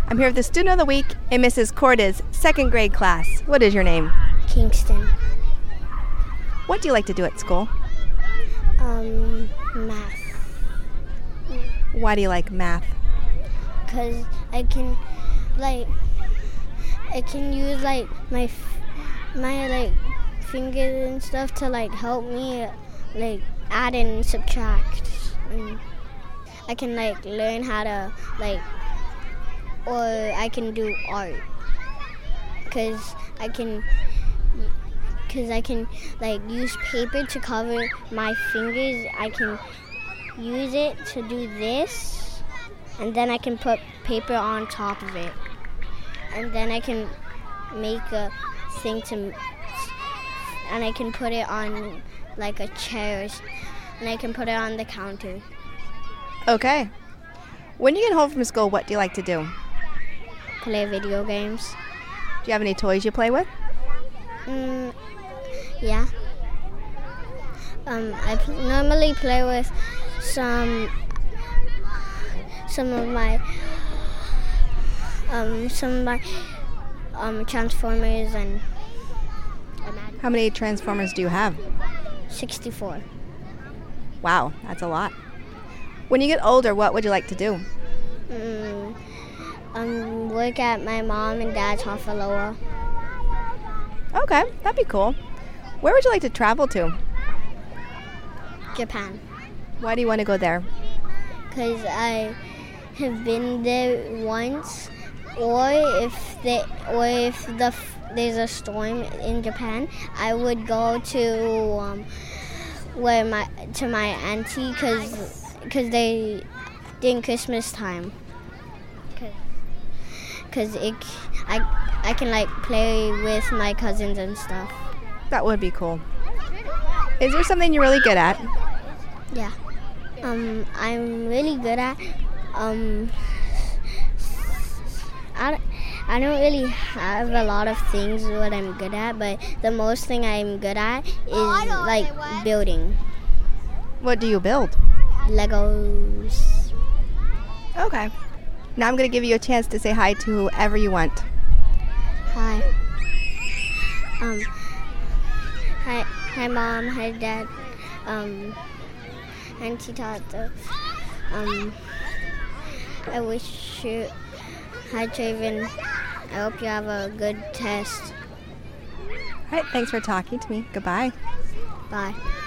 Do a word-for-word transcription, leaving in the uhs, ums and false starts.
I'm here with the student of the week in Missus Corda's second grade class. What is your name? Kingston. What do you like to do at school? Um, math. Why do you like math? Because I can, like, I can use, like, my, f- my, like, fingers and stuff to, like, help me, like, add and subtract. And I can, like, learn how to, like, or I can do art. Because I can, because I can, like, use paper to cover my fingers. I can use it to do this, and then I can put paper on top of it. And then I can make a thing to, and I can put it on, like, a chair, and I can put it on the counter. Okay. When you get home from school, what do you like to do? Play video games. Do you have any toys you play with? Mm, yeah. Um, I pl- normally play with some some of my um some of my um Transformers and How many Transformers do you have? sixty-four. Wow, that's a lot. When you get older, what would you like to do? Mm, um, work at my mom and dad's Hofaloa. Okay, that'd be cool. Where would you like to travel to? Japan. Why do you want to go there? Because I have been there once, or if they, or if the there's a storm in Japan, I would go to um, where my to my auntie, because because they during Christmas time, because it I I can like play with my cousins and stuff. That would be cool. Is there something you're really good at? Yeah. Um, I'm really good at, um, I don't, I don't really have a lot of things what I'm good at, but the most thing I'm good at is, like, building. What do you build? Legos. Okay. Now I'm going to give you a chance to say hi to whoever you want. Hi. Um, hi, hi Mom, hi Dad, um, Auntie Tata. Um, I wish you, hi Traven, I hope you have a good test. All right, thanks for talking to me. Goodbye. Bye.